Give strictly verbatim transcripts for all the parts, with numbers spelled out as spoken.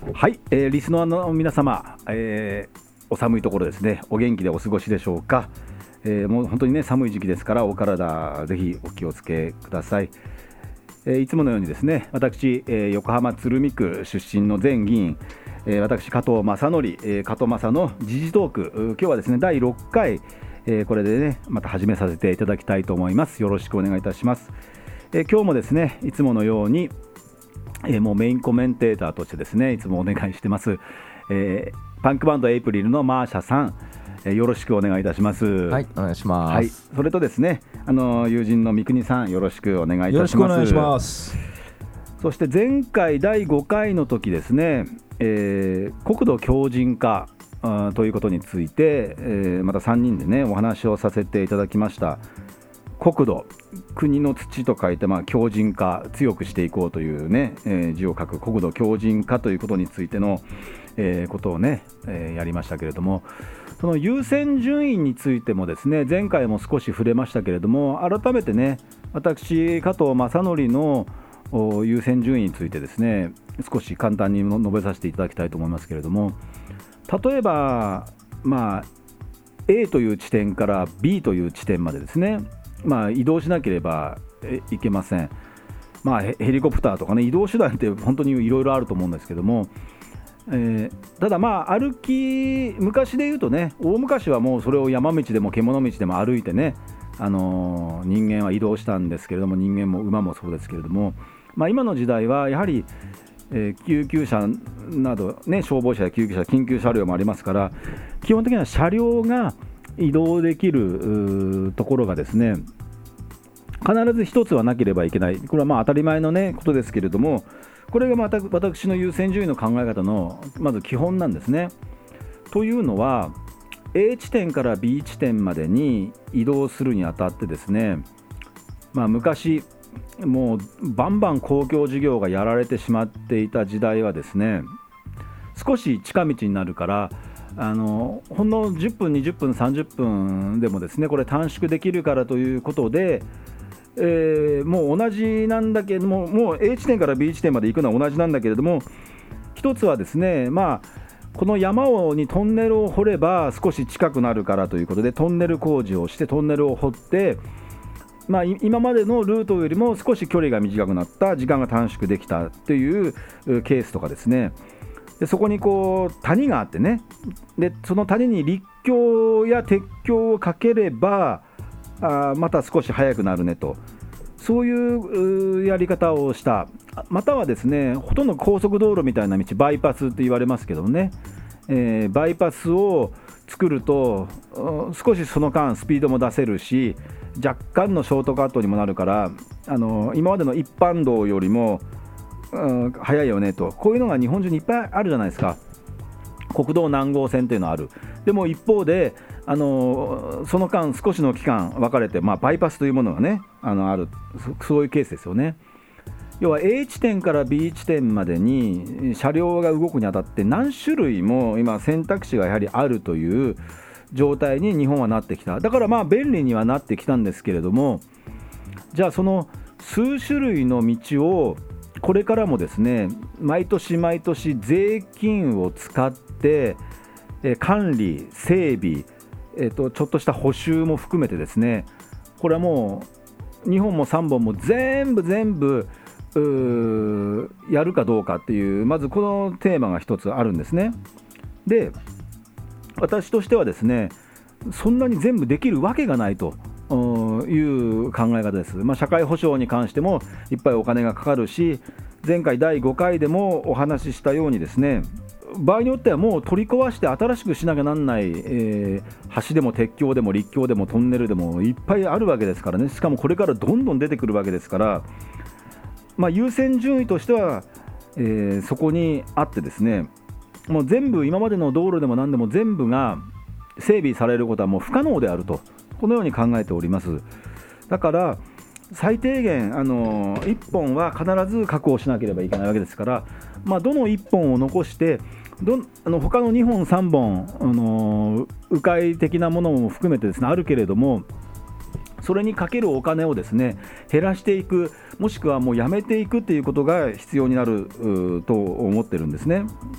はい、えー、リスナーの皆様、えー、お寒いところですね、お元気でお過ごしでしょうか。えー、もう本当にね寒い時期ですから、お体ぜひお気をつけください。えー、いつものようにですね、私、えー、横浜鶴見区出身の前議員、えー、私加藤正則、えー、加藤正の時事トーク、今日はですねだいろっかい、えー、これでねまた始めさせていただきたいと思います。よろしくお願いいたします。えー、今日もですねいつものように、えー、もうメインコメンテーターとしてですねいつもお願いしてます、えー、パンクバンドエイプリルのマーシャさん、えー、よろしくお願いいたします。 はい、お願いします。 はい、それとですねあの友人の三國さん、よろしくお願いいたします。 よろしくお願いします。 そして前回だいごかいの時ですね、えー、国土強靭化ということについて、えー、またさんにんでねお話をさせていただきました。国土、国の土と書いて、まあ、強靭化、強くしていこうというね、えー、字を書く国土強靭化ということについての、えー、ことをね、えー、やりましたけれども、その優先順位についてもですね前回も少し触れましたけれども、改めてね私加藤正則の優先順位についてですね少し簡単に述べさせていただきたいと思いますけれども、例えば、まあ、A という地点から B という地点までですね、まあ、移動しなければいけません。まあ、ヘリコプターとかね移動手段って本当にいろいろあると思うんですけども、えー、ただまあ歩き昔で言うとね大昔はもうそれを山道でも獣道でも歩いてね、あのー、人間は移動したんですけれども、人間も馬もそうですけれども、まあ、今の時代はやはり、えー、救急車など、ね、消防車や救急車緊急車両もありますから、基本的には車両が移動できるところがですね必ず一つはなければいけない。これはまあ当たり前の、ね、ことですけれども、これがまた私の優先順位の考え方のまず基本なんですね。というのは A 地点から B 地点までに移動するにあたってですね、まあ、昔もうバンバン公共事業がやられてしまっていた時代はですね、少し近道になるからあのほんのじゅっぷんにじゅっぷんさんじゅっぷんでもですねこれ短縮できるからということで、えー、もう同じなんだけども、もう A 地点から B 地点まで行くのは同じなんだけれども、一つはですね、まあ、この山をにトンネルを掘れば少し近くなるからということでトンネル工事をしてトンネルを掘って、まあ、今までのルートよりも少し距離が短くなった、時間が短縮できたというケースとかですね、でそこにこう谷があってね、でその谷に陸橋や鉄橋をかければあまた少し速くなるねと、そういうやり方をした。またはですねほとんど高速道路みたいな道、バイパスって言われますけどね、えー、バイパスを作ると少しその間スピードも出せるし、若干のショートカットにもなるから、あの今までの一般道よりも、うん、速いよねと。こういうのが日本中にいっぱいあるじゃないですか。国道何号線っていうのはある。でも一方であのその間少しの期間分かれて、まあ、バイパスというものがね あのある、そ、そういうケースですよね。要は A 地点から B 地点までに車両が動くにあたって何種類も今選択肢がやはりあるという状態に日本はなってきた。だからまあ便利にはなってきたんですけれども、じゃあその数種類の道をこれからもですね毎年毎年税金を使って管理整備、えーと、ちょっとした補修も含めてですね、これはもうにほんもさんぼんも全部全部やるかどうかっていう、まずこのテーマが一つあるんですね。で私としてはですねそんなに全部できるわけがないという考え方です。まあ、社会保障に関してもいっぱいお金がかかるし、前回だいごかいでもお話ししたようにですね、場合によってはもう取り壊して新しくしなきゃなんない、えー、橋でも鉄橋でも陸橋でもトンネルでもいっぱいあるわけですからね。しかもこれからどんどん出てくるわけですから、まあ、優先順位としては、えー、そこにあってですね、もう全部今までの道路でも何でも全部が整備されることはもう不可能であると、このように考えております。だから最低限あのいっぽんは必ず確保しなければいけないわけですから、まあ、どのいっぽんを残してどあの他のにほんさんぼんあの迂回的なものも含めてですねあるけれども、それにかけるお金をですね減らしていく、もしくはもうやめていくっていうことが必要になると思ってるんですね。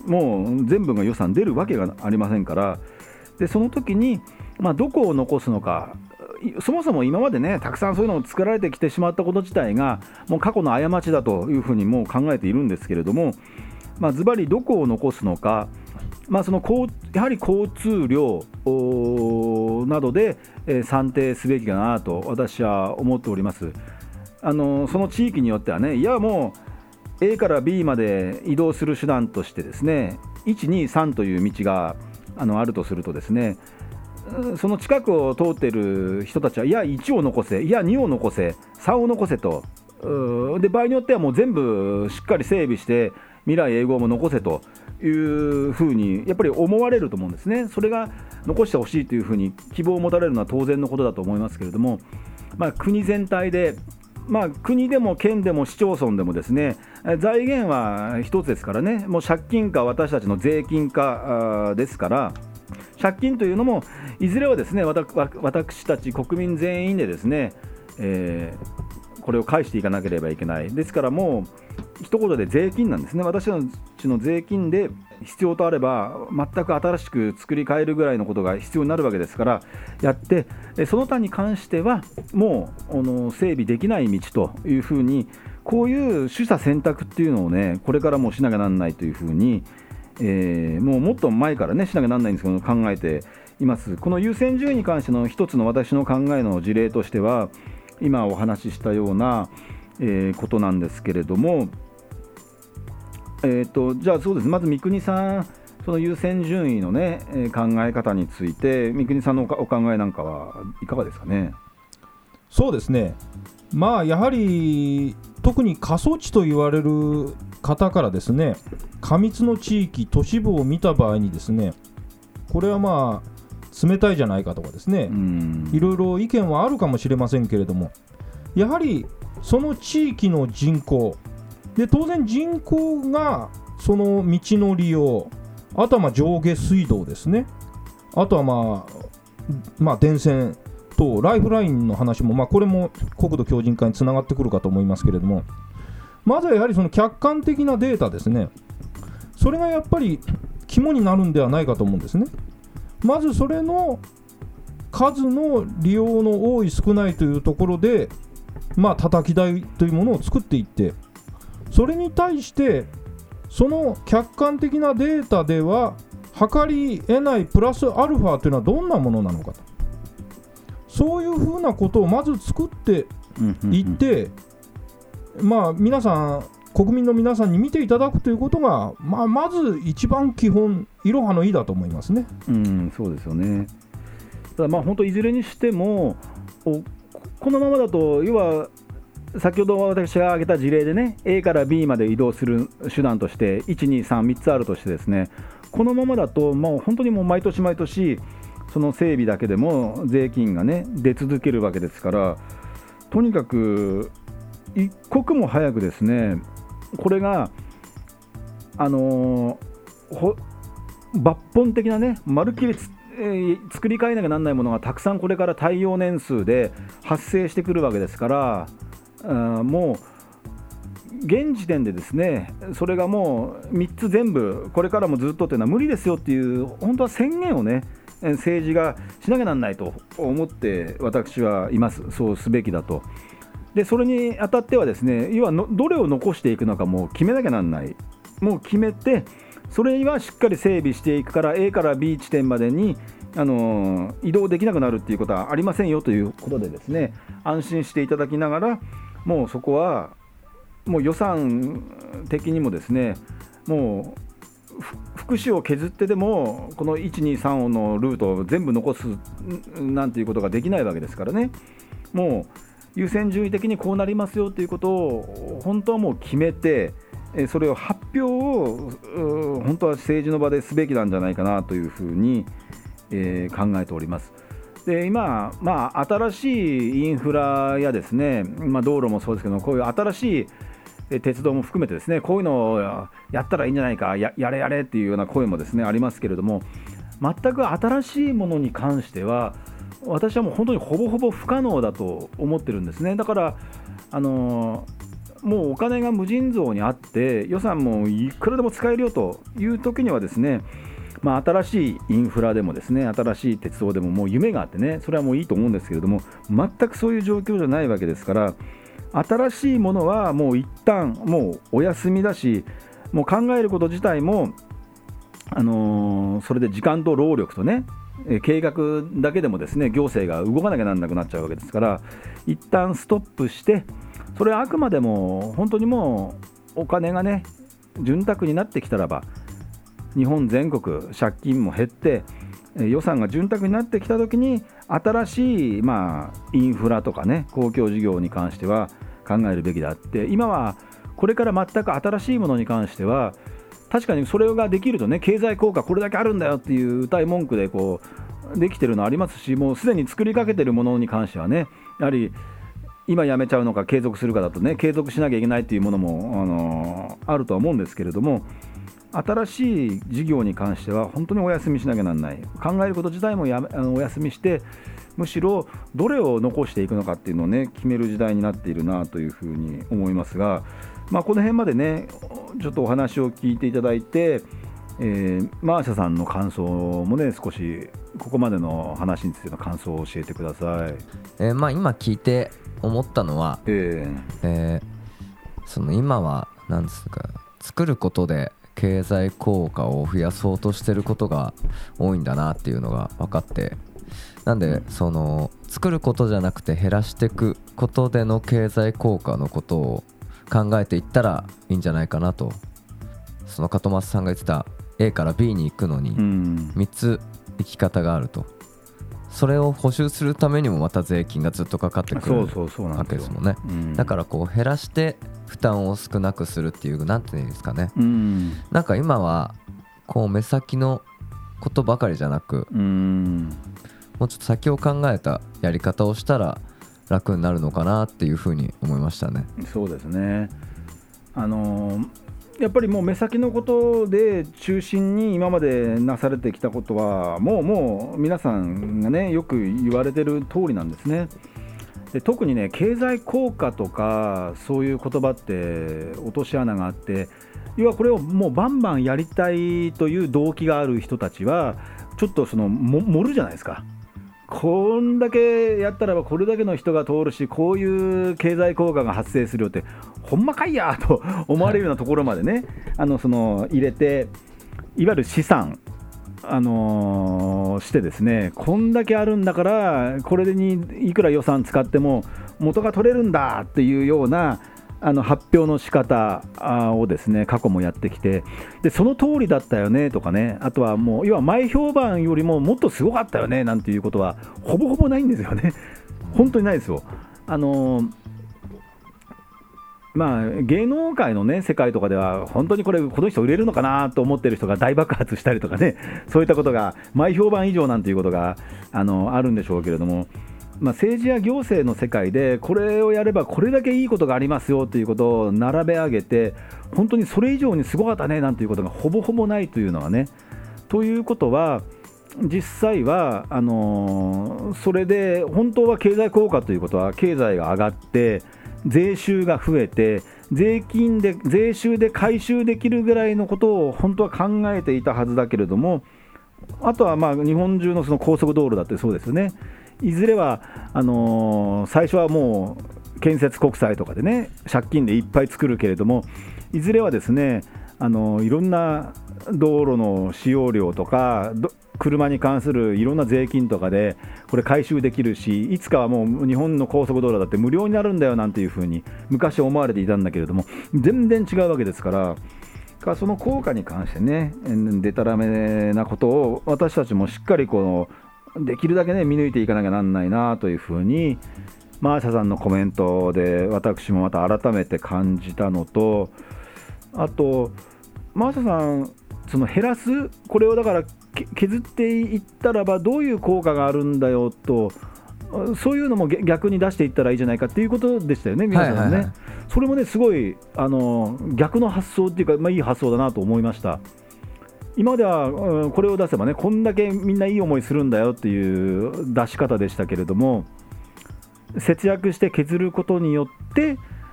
もう全部が予算出るわけがありませんから、でその時に、まあ、どこを残すのか、そもそも今までねたくさんそういうのを作られてきてしまったこと自体がもう過去の過ちだというふうにもう考えているんですけれども、まあ、ズバリどこを残すのか、まあ、その交やはり交通量などで、えー、算定すべきかなと私は思っております。あのその地域によってはね、いやもう A から B まで移動する手段としてですねいちにさんという道が あのあるとするとですね、その近くを通っている人たちはいやいちを残せ、いやにを残せ、さんを残せと、で場合によってはもう全部しっかり整備して未来永劫も残せというふうにやっぱり思われると思うんですね。それが残してほしいというふうに希望を持たれるのは当然のことだと思いますけれども、まあ、国全体で、まあ、国でも県でも市町村でもですね財源は一つですからね、もう借金か私たちの税金かですから、借金というのもいずれはですね私たち国民全員でですね、えー、これを返していかなければいけない。ですからもう一言で税金なんですね。私たちの税金で必要とあれば全く新しく作り変えるぐらいのことが必要になるわけですからやって、その他に関してはもうあの整備できない道というふうに、こういう取捨選択っていうのをねこれからもしなきゃならないというふうに、えー、もうもっと前からねしなきゃならないんですけど考えています。この優先順位に関しての一つの私の考えの事例としては今お話ししたような、えー、ことなんですけれども、えー、とじゃあそうです。まず三國さん、その優先順位の、ね、考え方について三國さんのお考えなんかはいかがですかね。 そうですね、まあやはり特に過疎地と言われる方からですね過密の地域都市部を見た場合にですね、これはまあ冷たいじゃないかとかですね、いろいろ意見はあるかもしれませんけれども、やはりその地域の人口で当然人口がその道の利用、あとはまあ上下水道ですね、あとはまあ、まあ、電線とライフラインの話も、まあ、これも国土強靭化につながってくるかと思いますけれども、まずはやはりその客観的なデータですね、それがやっぱり肝になるんではないかと思うんですね。まずそれの数の利用の多い少ないというところで、まあ叩き台というものを作っていって、それに対してその客観的なデータでは測り得ないプラスアルファというのはどんなものなのかと、そういうふうなことをまず作っていって、まあ皆さん国民の皆さんに見ていただくということが、まあ、まず一番基本いろはのいだと思いますね。 うん、そうですよね。ただまあ本当いずれにしてもこのままだと、要は先ほど私が挙げた事例でね A から B まで移動する手段としていち、に、さん、みっつあるとしてですね、このままだともう本当にもう毎年毎年その整備だけでも税金がね出続けるわけですから、とにかく一刻も早くですねこれがあのー、抜本的なねまるっきり、えー、作り変えなきゃならないものがたくさんこれから耐用年数で発生してくるわけですから、あもう現時点でですねそれがもうみっつ全部これからもずっとというのは無理ですよっていう本当は宣言をね政治がしなきゃならないと思って私はいます。そうすべきだと。でそれにあたってはですね、要はのどれを残していくのかもう決めなきゃならない。もう決めてそれにはしっかり整備していくから A から B 地点までにあのー、移動できなくなるっていうことはありませんよということでですね、安心していただきながら、もうそこはもう予算的にもですね、もう福祉を削ってでもこのいち、に、さんのルートを全部残すなんていうことができないわけですからね。もう優先順位的にこうなりますよということを本当はもう決めて、それを発表を本当は政治の場ですべきなんじゃないかなというふうに、えー、考えております。で今、まあ、新しいインフラやですね、まあ、道路もそうですけど、こういう新しい鉄道も含めてですね、こういうのをやったらいいんじゃないか、 や, やれやれっていうような声もですねありますけれども、全く新しいものに関しては私はもう本当にほぼほぼ不可能だと思ってるんですね。だからあのもうお金が無尽蔵にあって予算もいくらでも使えるよという時にはですね、まあ、新しいインフラでもですね、新しい鉄道でももう夢があってね、それはもういいと思うんですけれども、全くそういう状況じゃないわけですから、新しいものはもう一旦もうお休みだし、もう考えること自体も、あのー、それで時間と労力とね、計画だけでもですね、行政が動かなきゃなんなくなっちゃうわけですから、一旦ストップして、それはあくまでも本当にもうお金がね潤沢になってきたらば、日本全国借金も減って予算が潤沢になってきたときに、新しい、まあ、インフラとかね、公共事業に関しては考えるべきであって、今はこれから全く新しいものに関しては、確かにそれができるとね、経済効果これだけあるんだよっていう歌い文句でこうできてるのありますし、もうすでに作りかけてるものに関してはね、やはり今やめちゃうのか継続するかだとね、継続しなきゃいけないっていうものも、あのー、あるとは思うんですけれども、新しい事業に関しては本当にお休みしなきゃなんない、考えること自体もやめあのお休みして、むしろどれを残していくのかっていうのをね決める時代になっているなというふうに思いますが、まあ、この辺までねちょっとお話を聞いていただいて、えー、マーシャさんの感想もね、少しここまでの話についての感想を教えてください。 えーまあ、今聞いて思ったのは、 えーえー、その今は何ですか、作ることで経済効果を増やそうとしてることが多いんだなっていうのが分かって、なんでその作ることじゃなくて減らしていくことでの経済効果のことを考えていったらいいんじゃないかなと。その門松さんが言ってた A から B に行くのにみっつ行き方があると、それを補修するためにもまた税金がずっとかかってくるわけですもんね。だからこう減らして負担を少なくするっていう、なんていうんですかね、うん、なんか今はこう目先のことばかりじゃなく、うん、もうちょっと先を考えたやり方をしたら楽になるのかなっていうふうに思いましたね。 そうですね、あのー、やっぱりもう目先のことで中心に今までなされてきたことはもうもう皆さんがねよく言われてる通りなんですね。で特にね経済効果とかそういう言葉って落とし穴があって、要はこれをもうバンバンやりたいという動機がある人たちはちょっとそのも盛るじゃないですか。こんだけやったらばこれだけの人が通るし、こういう経済効果が発生するよってほんまかいやと思われるようなところまでねあのその入れて、いわゆる資産あのー、してですね、こんだけあるんだからこれにいくら予算使っても元が取れるんだっていうようなあの発表の仕方をですね過去もやってきて、でその通りだったよねとかね、あとはもう要は前評判よりももっとすごかったよねなんていうことはほぼほぼないんですよね。本当にないですよ。あのーまあ、芸能界の、ね、世界とかでは本当にこれこの人売れるのかなと思ってる人が大爆発したりとかね、そういったことが前評判以上なんていうことが あのあるんでしょうけれども、まあ、政治や行政の世界でこれをやればこれだけいいことがありますよということを並べ上げて、本当にそれ以上にすごかったねなんていうことがほぼほぼないというのはね、ということは実際はあのー、それで本当は経済効果ということは経済が上がって税収が増えて税金で税収で回収できるぐらいのことを本当は考えていたはずだけれども、あとはまあ日本中のその高速道路だってそうですよね。いずれはあのー、最初はもう建設国債とかでね借金でいっぱい作るけれども、いずれはですねあのー、いろんな道路の使用料とか車に関するいろんな税金とかでこれ回収できるし、いつかはもう日本の高速道路だって無料になるんだよなんていうふうに昔思われていたんだけれども、全然違うわけですから、その効果に関してねでたらめなことを私たちもしっかりこのできるだけね見抜いていかなきゃなんないなというふうにマーシャさんのコメントで私もまた改めて感じたのと、あとマーシャさんその減らすこれをだから削っていったらばどういう効果があるんだよと、そういうのも逆に出していったらいいじゃないかっていうことでしたよね、皆さんね、はいはいはい、それもねすごいあの逆の発想っていうか、まあ、いい発想だなと思いました。今までは、うん、これを出せばねこんだけみんないい思いするんだよっていう出し方でしたけれども、節約して削ることによって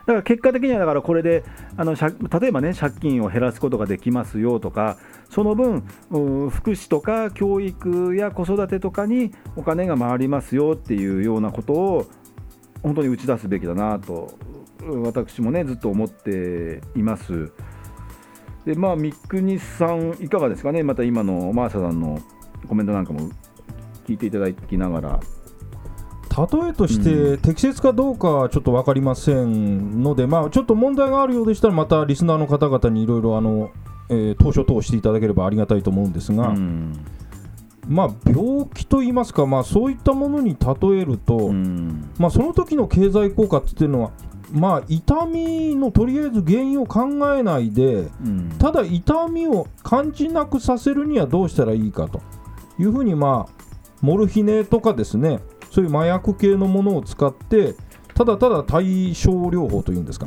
から結果的にはだからこれであの例えばね借金を減らすことができますよとか、その分福祉とか教育や子育てとかにお金が回りますよっていうようなことを本当に打ち出すべきだなと私もねずっと思っています。でまあ三國さんいかがですかね。また今のマーシャさんのコメントなんかも聞いていただきながら、 例えとして適切かどうかはちょっと分かりませんので、うんまあ、ちょっと問題があるようでしたらまたリスナーの方々にいろいろあの、えー、投書等していただければありがたいと思うんですが、うんまあ、病気といいますか、まあ、そういったものに例えると、うんまあ、その時の経済効果っていうのは、まあ、痛みのとりあえず原因を考えないで、うん、ただ痛みを感じなくさせるにはどうしたらいいかというふうに、まあ、モルヒネとかですね、そういう麻薬系のものを使ってただただ対症療法というんですか、うん、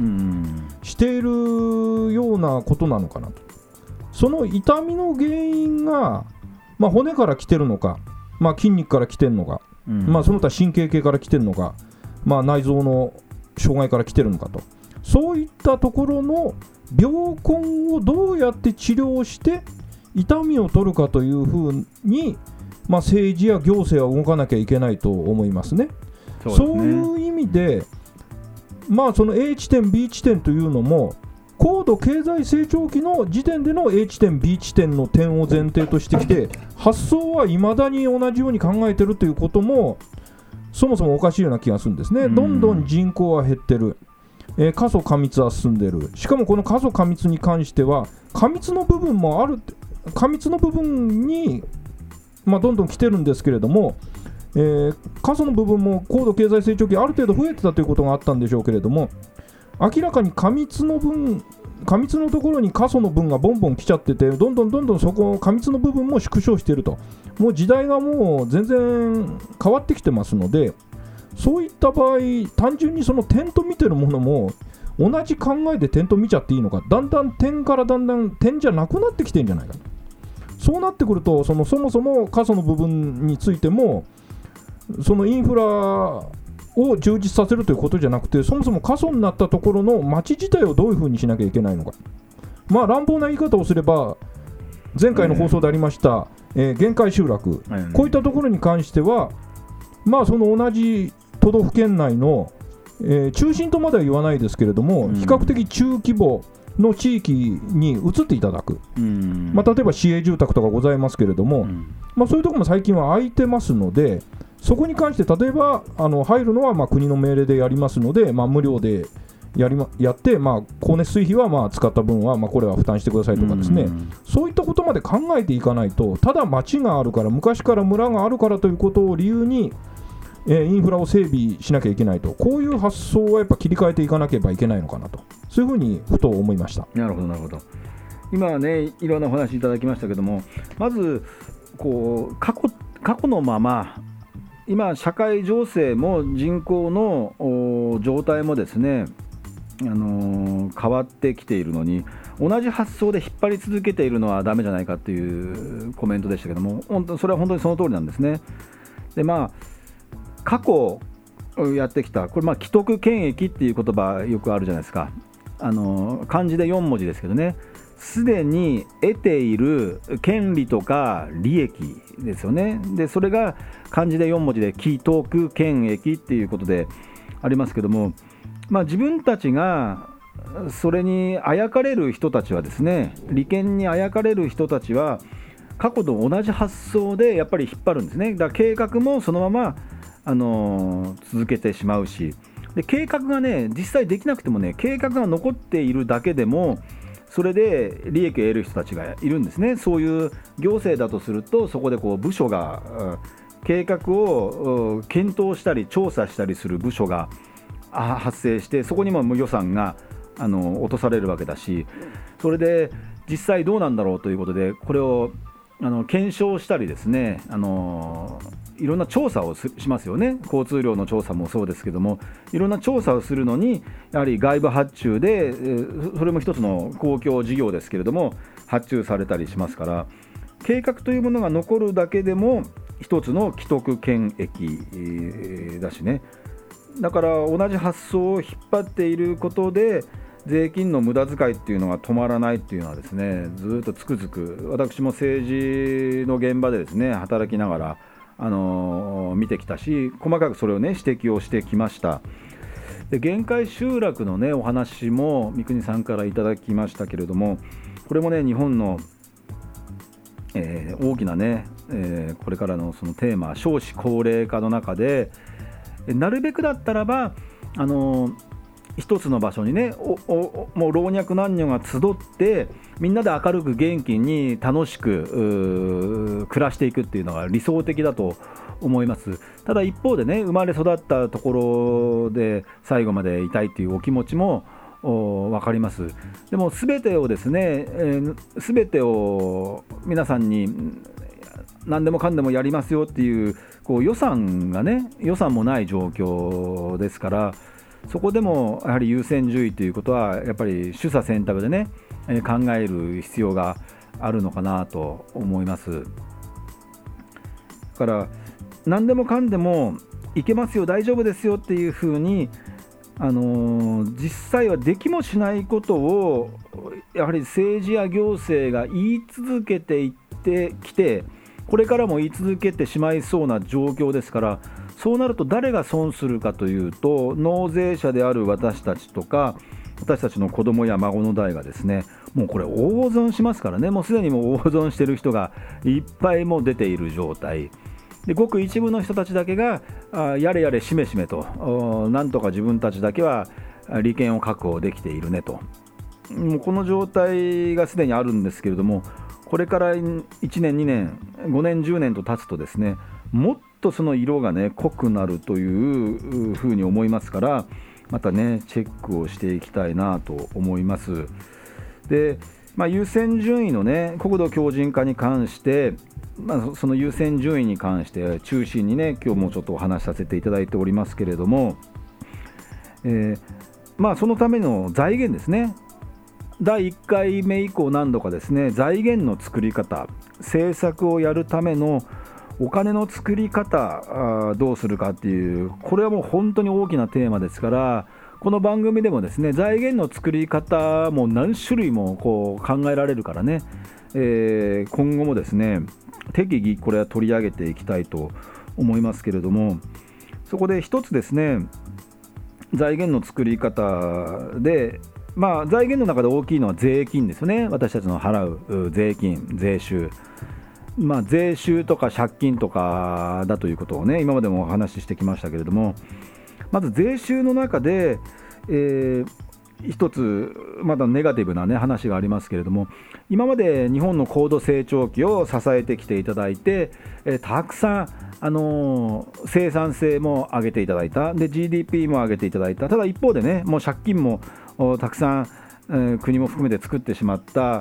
しているようなことなのかなと。その痛みの原因が、まあ、骨から来てるのか、まあ、筋肉から来てるのか、うんまあ、その他神経系から来てるのか、まあ、内臓の障害から来てるのかと、そういったところの病根をどうやって治療して痛みを取るかというふうに、まあ、政治や行政は動かなきゃいけないと思いますね。そうですね。そういう意味で、まあ、その A 地点 B 地点というのも高度経済成長期の時点での A 地点 B 地点の点を前提としてきて、発想はいまだに同じように考えてるということもそもそもおかしいような気がするんですね。どんどん人口は減ってる、えー、過疎過密は進んでる。しかもこの過疎過密に関しては過密の部分もある、過密の部分に、まあ、どんどん来てるんですけれども、えー、過疎の部分も高度経済成長期ある程度増えてたということがあったんでしょうけれども、明らかに過密の分過密のところに過疎の分がボンボン来ちゃってて、どんどんどんどんそこ過密の部分も縮小していると。もう時代がもう全然変わってきてますので、そういった場合単純にその点と見てるものも同じ考えで点と見ちゃっていいのか、だんだん点からだんだん点じゃなくなってきてるんじゃないかと。そうなってくると、そのそもそも過疎の部分についてもそのインフラを充実させるということじゃなくて、そもそも過疎になったところの町自体をどういうふうにしなきゃいけないのか。まあ乱暴な言い方をすれば、前回の放送でありました、えー、限界集落、こういったところに関しては、まあその同じ都道府県内の、えー、中心とまでは言わないですけれども、比較的中規模の地域に移っていただく、まあ、例えば市営住宅とかございますけれども、まあ、そういうところも最近は空いてますので、そこに関して例えばあの入るのはまあ国の命令でやりますので、まあ、無料でやり、ま、やって、まあ、光熱水費はまあ使った分はまあこれは負担してくださいとかですね、うん、そういったことまで考えていかないと、ただ町があるから、昔から村があるからということを理由に、えー、インフラを整備しなきゃいけないと、こういう発想はやっぱ切り替えていかなければいけないのかなと、そういうふうにふと思いました。 なるほどなるほど。今はねいろんなお話いただきましたけども、まずこう過去、過去のまま今社会情勢も人口の状態もですね、あのー、変わってきているのに、同じ発想で引っ張り続けているのはダメじゃないかというコメントでしたけども、本当それは本当にその通りなんですね。でまあ過去やってきた、これまあ既得権益っていう言葉よくあるじゃないですか。あのー、漢字でよん文字ですけどね、すでに得ている権利とか利益ですよね。でそれが漢字でよん文字で既得権益っていうことでありますけども、まあ、自分たちがそれにあやかれる人たちはですね、利権にあやかれる人たちは過去と同じ発想でやっぱり引っ張るんですね。だから計画もそのまま、あのー、続けてしまうし、で計画がね実際できなくてもね、計画が残っているだけでもそれで利益を得る人たちがいるんですね。そういう行政だとすると、そこでこう部署が計画を検討したり調査したりする部署が発生して、そこにも予算があの落とされるわけだし、それで実際どうなんだろうということで、これをあの検証したりですね、あのいろんな調査をしますよね。交通量の調査もそうですけども、いろんな調査をするのにやはり外部発注で、それも一つの公共事業ですけれども発注されたりしますから、計画というものが残るだけでも一つの既得権益だしね。 だから同じ発想を引っ張っていることで税金の無駄遣いっていうのが止まらないっていうのはですね、ずっとつくづく私も政治の現場でですね働きながら、あのー、見てきたし、細かくそれをね指摘をしてきました。で限界集落のねお話も三國さんからいただきましたけれども、これもね日本の、えー、大きなね、えー、これからのそのテーマ、少子高齢化の中でなるべくだったらば、あのー、一つの場所にねおおもう老若男女が集ってみんなで明るく元気に楽しく暮らしていくっていうのが理想的だと思います。ただ一方でね、生まれ育ったところで最後までいたいっていうお気持ちも分かります。でも全てをですね、えー、全てを皆さんに何でもかんでもやりますよっていう、こう予算がね予算もない状況ですから、そこでもやはり優先順位ということはやっぱり取捨選択でね、えー、考える必要があるのかなと思います。だから何でもかんでもいけますよ、大丈夫ですよっていうふうに、あのー、実際はできもしないことをやはり政治や行政が言い続けていってきて、これからも言い続けてしまいそうな状況ですから、そうなると誰が損するかというと、納税者である私たちとか私たちの子供や孫の代がですね、もうこれ大損しますからね。もうすでにもう大損している人がいっぱいも出ている状態で、ごく一部の人たちだけがあやれやれしめしめと、なんとか自分たちだけは利権を確保できているねと、もうこの状態がすでにあるんですけれども、これからいちねんにねんごねんじゅうねんと経つとですね、もっとその色がね濃くなるというふうに思いますから、またねチェックをしていきたいなと思います。で、まあ、優先順位のね国土強靭化に関して、まあ、その優先順位に関して中心にね今日もちょっとお話しさせていただいておりますけれども、えーまあ、そのための財源ですね。だいいっかいめ以降何度かですね、財源の作り方、政策をやるためのお金の作り方どうするかっていう、これはもう本当に大きなテーマですから、この番組でもですね財源の作り方も何種類もこう考えられるからね、えー、今後もですね適宜これは取り上げていきたいと思いますけれども、そこで一つですね、財源の作り方で、まあ、財源の中で大きいのは税金ですよね。私たちの払う税金、税収、まあ、税収とか借金とかだということをね今までもお話ししてきましたけれども、まず税収の中で、えー、一つまだネガティブな、ね、話がありますけれども、今まで日本の高度成長期を支えてきていただいて、えー、たくさん、あのー、生産性も上げていただいた、で ジーディーピー も上げていただいた。ただ一方でね、もう借金もたくさん、えー、国も含めて作ってしまった、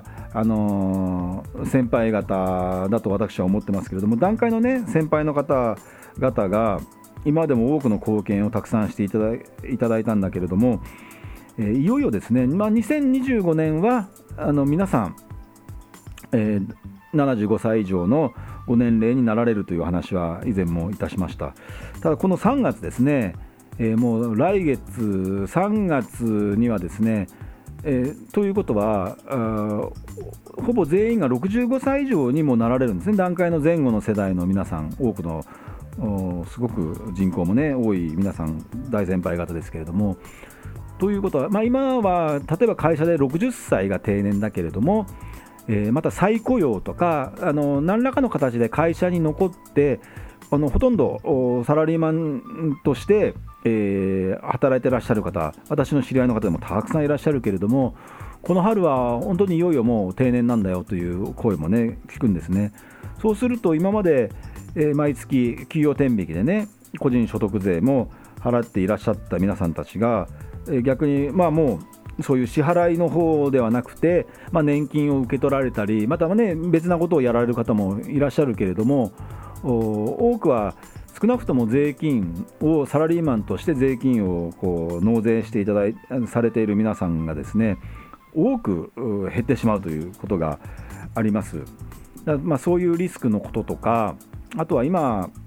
あのー、先輩方だと私は思ってますけれども、段階のね先輩の方々が今までも多くの貢献をたくさんしていただい、いただいたんだけれども、えー、いよいよですね、まあ、にせんにじゅうごねんはあの皆さん、えー、ななじゅうごさい以上のご年齢になられるという話は以前もいたしました。ただこのさんがつですね、えー、もう来月さんがつにはですね、えー、ということはほぼ全員がろくじゅうごさい以上にもなられるんですね。段階の前後の世代の皆さん、多くのすごく人口もね多い皆さん、大先輩方ですけれども、ということは、まあ、今は例えば会社でろくじゅっさいが定年だけれども、えー、また再雇用とかあの何らかの形で会社に残ってあのほとんどサラリーマンとして、えー、働いてらっしゃる方、私の知り合いの方でもたくさんいらっしゃるけれども、この春は本当にいよいよもう定年なんだよという声もね聞くんですね。そうすると今まで、えー、毎月給与天引きでね個人所得税も払っていらっしゃった皆さんたちが、えー、逆にまあもうそういう支払いの方ではなくて、まあ、年金を受け取られたり、またはね別なことをやられる方もいらっしゃるけれども、多くは少なくとも税金をサラリーマンとして税金をこう納税していただいされている皆さんがですね多く減ってしまうということがあります。だまあそういうリスクのこととか、あとは今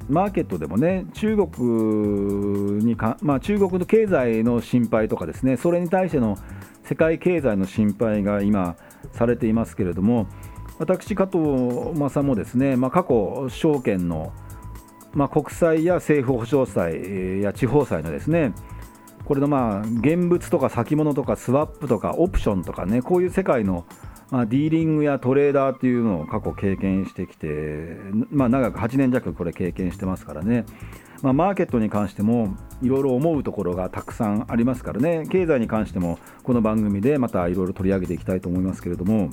マーケットでもね中国にか、まあ、中国の経済の心配とかですね、それに対しての世界経済の心配が今されていますけれども、私加藤正もですね、まあ、過去証券の、まあ、国債や政府保証債や地方債のですね、これのまあ現物とか先物とかスワップとかオプションとかね、こういう世界のまあディーリングやトレーダーっていうのを過去経験してきて、まあ、長くはちねん弱これ経験してますからね、まあ、マーケットに関してもいろいろ思うところがたくさんありますからね、経済に関してもこの番組でまたいろいろ取り上げていきたいと思いますけれども、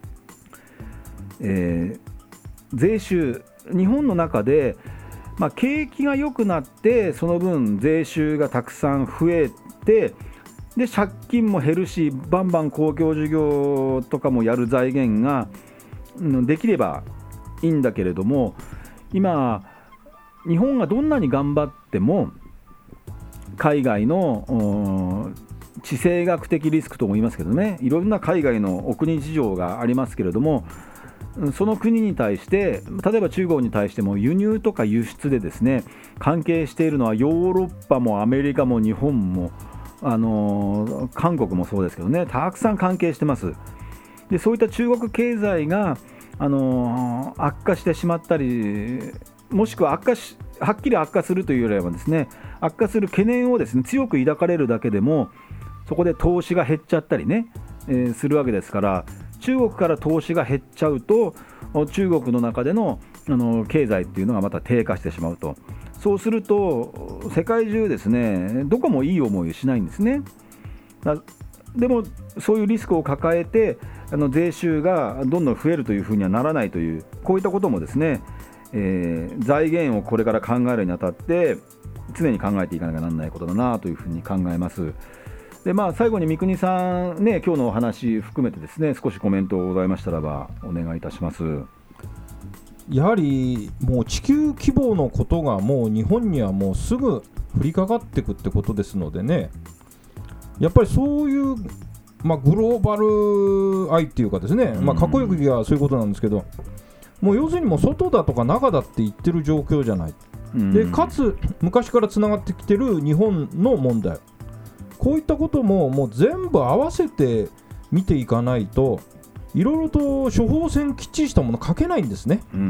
えー、税収、日本の中でまあ、景気が良くなってその分税収がたくさん増えて、で借金も減るし、バンバン公共事業とかもやる財源ができればいいんだけれども、今日本がどんなに頑張っても海外の地政学的リスクとも言いますけどね、いろんな海外のお国事情がありますけれども、その国に対して例えば中国に対しても輸入とか輸出でですね関係しているのはヨーロッパもアメリカも日本も、あのー、韓国もそうですけどね、たくさん関係してます。でそういった中国経済が、あのー、悪化してしまったり、もしくは悪化しはっきり悪化するというよりはですね、悪化する懸念をですね強く抱かれるだけでもそこで投資が減っちゃったりね、えー、するわけですから、中国から投資が減っちゃうと中国の中での、あの経済っていうのがまた低下してしまうと、そうすると世界中ですねどこもいい思いをしないんですね。だでもそういうリスクを抱えてあの税収がどんどん増えるというふうにはならないという、こういったこともですね、えー、財源をこれから考えるにあたって常に考えていかなきゃならないことだなというふうに考えます。でまあ、最後に三國さん、ね、今日のお話含めてですね少しコメントございましたらばお願いいたします。 やはりもう地球規模のことがもう日本にはもうすぐ降りかかってくってことですのでね、やっぱりそういう、まあ、グローバル愛っていうかですね、まあ、かっこよく言えばそういうことなんですけど、もう要するにもう外だとか中だって言ってる状況じゃない。でかつ昔からつながってきてる日本の問題、こういったことももう全部合わせて見ていかないといろいろと処方箋きっちりしたもの書けないんですね。うん、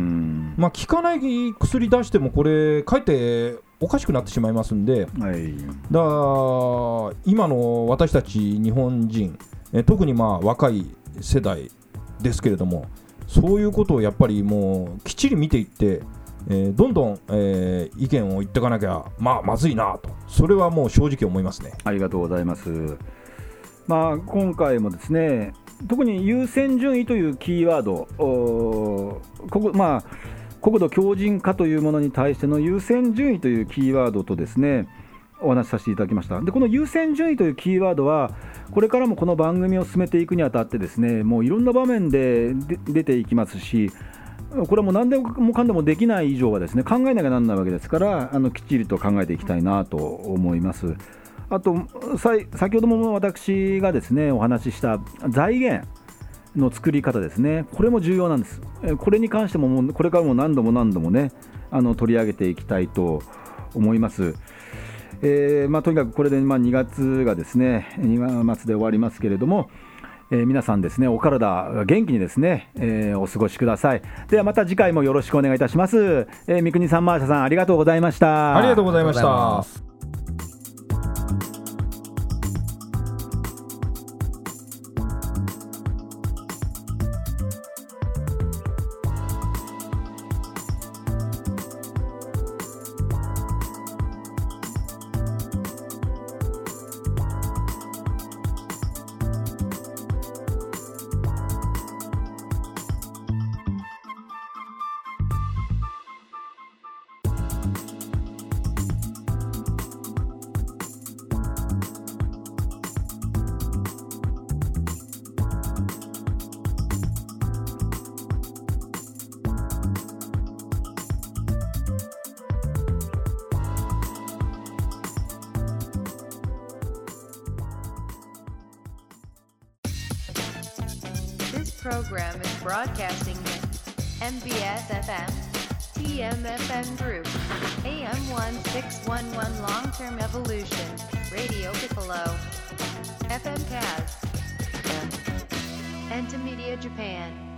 まあ、効かない薬出してもこれかえっておかしくなってしまいますんで、はい、だから今の私たち日本人、え特にまあ若い世代ですけれども、そういうことをやっぱりもうきっちり見ていって、えー、どんどん、えー、意見を言っていかなきゃ、まあ、まずいなと、それはもう正直思いますね。 ありがとうございます。まあ、今回もですね特に優先順位というキーワード、国、まあ、国土強靭化というものに対しての優先順位というキーワードとですねお話しさせていただきました。でこの優先順位というキーワードはこれからもこの番組を進めていくにあたってですねもういろんな場面で出ていきますし、これはもう何でもかんでもできない以上はですね考えなきゃならないわけですから、あのきっちりと考えていきたいなと思います。あと先ほども私がですねお話しした財源の作り方ですね、これも重要なんです。これに関してももうこれからも何度も何度もねあの取り上げていきたいと思います。えーまあ、とにかくこれでまあにがつがですねにがつで終わりますけれども、えー、皆さんですねお体元気にですね、えー、お過ごしください。ではまた次回もよろしくお願いいたします。えー、三國さん、マーシャさん、ありがとうございました。 ありがとうございました。 This program is broadcasting in M B S エフエム T M F M Group, A M sixteen eleven Long-Term Evolution, Radio Piccolo, F M Kaz, Enta Media Japan.